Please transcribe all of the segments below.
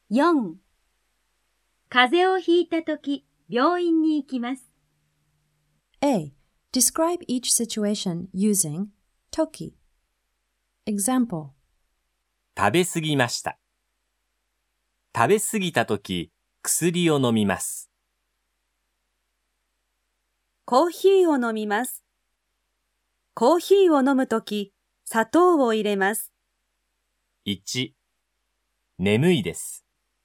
4. 風邪をひいたとき、病院に行きます。 A. Describe each situation using toki. Example. 食べ過ぎました。食べ過ぎたとき、薬を飲みます。 コーヒーを飲みます。コーヒーを飲むとき、砂糖を入れます。 1、眠いです。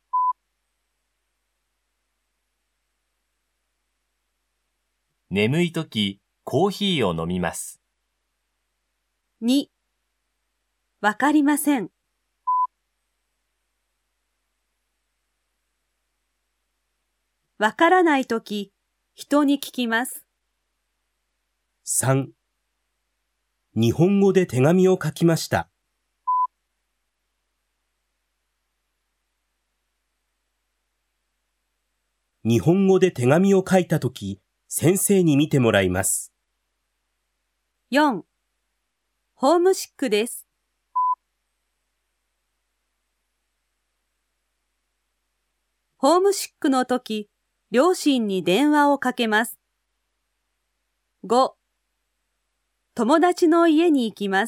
眠いとき、コーヒーを飲みます。 2、わかりません。わからないとき、人に聞きます。 3. 日本語で手紙を書きました。日本語で手紙を書いたとき、先生に見てもらいます。 4. ホームシックです。ホームシックのとき、両親に電話をかけます。5. 友達の家に行きます。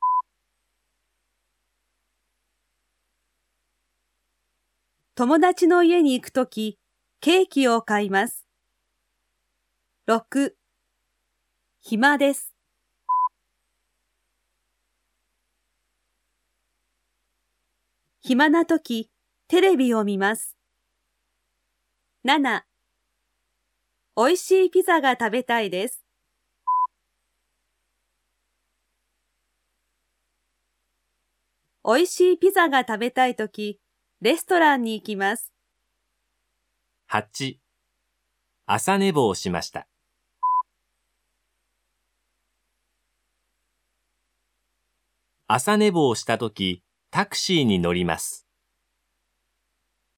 友達の家に行くとき、ケーキを買います。6. 暇です。暇なとき、テレビを見ます。7. おいしいピザが食べたいです。おいしいピザが食べたいとき、レストランに行きます。 8、朝寝坊しました。朝寝坊したとき、タクシーに乗ります。